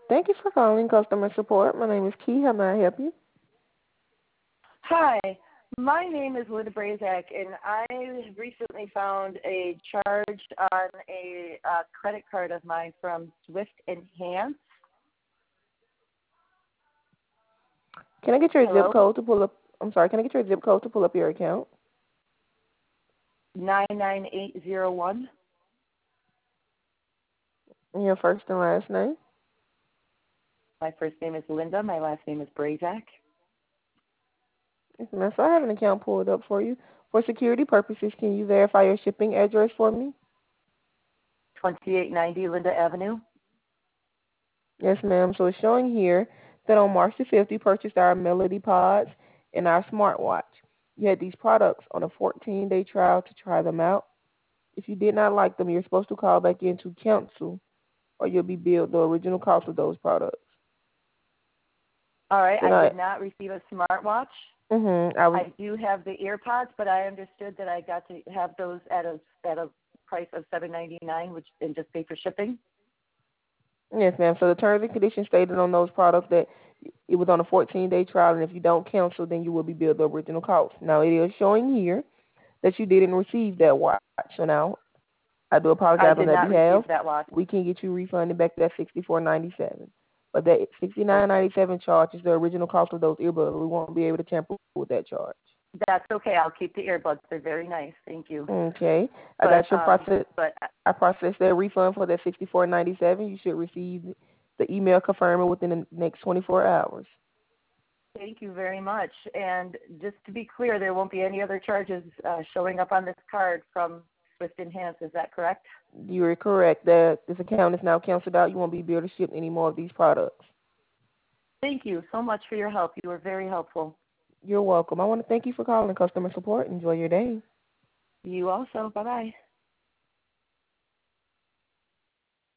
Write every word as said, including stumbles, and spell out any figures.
Thank you for calling customer support. My name is Key. How may I help you? Hi, my name is Linda Brazak, and I recently found a charge on a uh, credit card of mine from Swift Enhance. Can I get your Hello? zip code to pull up? I'm sorry. Can I get your zip code to pull up your account? nine nine eight zero one. And your first and last name? My first name is Linda. My last name is Brazak. Yes, ma'am. So I have an account pulled up for you. For security purposes, can you verify your shipping address for me? twenty-eight ninety Linda Avenue. Yes, ma'am. So it's showing here that on March the fifth, you purchased our Melody Pods and our smartwatch. You had these products on a fourteen-day trial to try them out. If you did not like them, you're supposed to call back in to cancel, or you'll be billed the original cost of those products. All right, Then I I, did not receive a smartwatch. mm-hmm, I was, I do have the earpods, but I understood that I got to have those at a at a price of seven ninety-nine, which and just pay for shipping. yes, ma'am. So the terms and conditions stated on those products that it was on a fourteen-day trial, and if you don't cancel, then you will be billed the original cost. Now, it is showing here that you didn't receive that watch. So now, I do I apologize on did that not behalf. receive that watch. We can get you refunded back that sixty-four ninety-seven. But that sixty-nine ninety-seven charge is the original cost of those earbuds. We won't be able to tamper with that charge. That's okay. I'll keep the earbuds. They're very nice. Thank you. Okay. I But got your um, process. but I processed that refund for that sixty-four ninety-seven. You should receive the email confirming within the next twenty-four hours. thank you very much. And just to be clear, there won't be any other charges uh, showing up on this card from Swift Enhance. Is that correct? You are correct. That this account is now canceled out. You won't be able to ship any more of these products. Thank you so much for your help. You were very helpful. You're welcome. I want to thank you for calling customer support. Enjoy your day. You also. Bye bye.